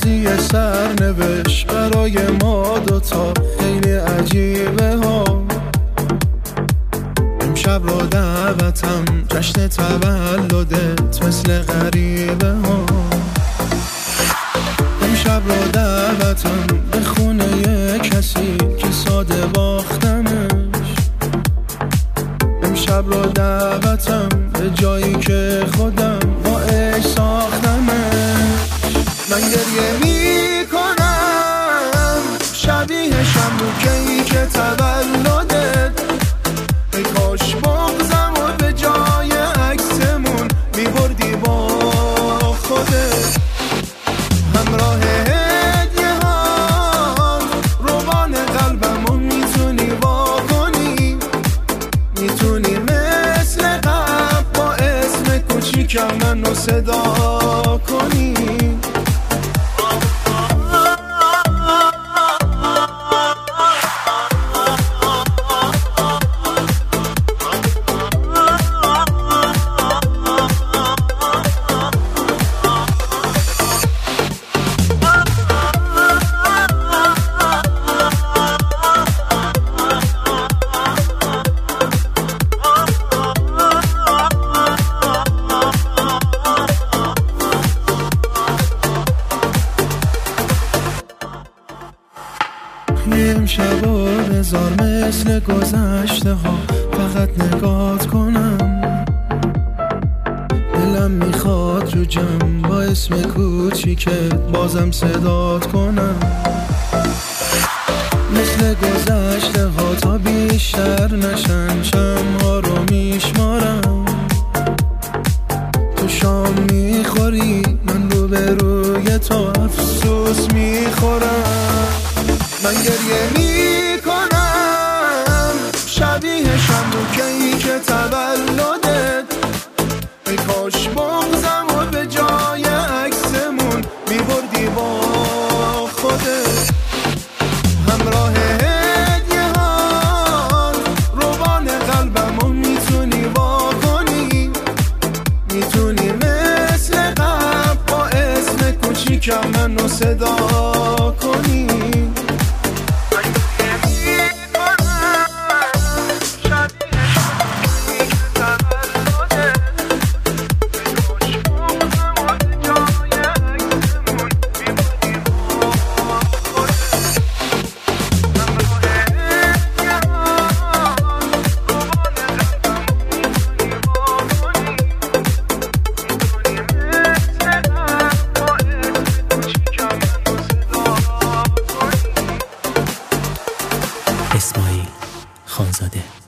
بازی سرنوشت برای ما دوتا خیلی عجیبه ها. امشب رو دعوتم جشن تولدت مثل غریبه ها. امشب رو دعوتم به خونه کسی که ساده باختمش. امشب رو دعوتم به جایی که خودم با عشق ساختمش. من گریه می کنم شبیه شمروکه‌ای که تولدت. ای کاش بغضم و به جای عکسمون می بردی با خودت. همراه هدیه ها روان قلبمو میتونی واکنی. میتونی مثل قبل با اسم کوچیکم منو صدا کنی. یه امشب و بذار مثل گذشته ها فقط نگات کنم. دلم میخواد رو جمع با اسم کوچیکت بازم صدات کنم. مثل گذشته ها تا بیشتر نشن شمع ها رو میشمارم. تو شام میخوری من رو به روی تو افسوس میخورم. من گریه می کنم شبیه شمروکه‌ای که تولدت. ای کاش بغضم و به جای عکسمون می بردی با خودت. همراه هدیه ها روان قلبمو میتونی واکنی. میتونی مثل قبل با اسم کوچیکم منو صدا کنی. اسماعیل خانزاده.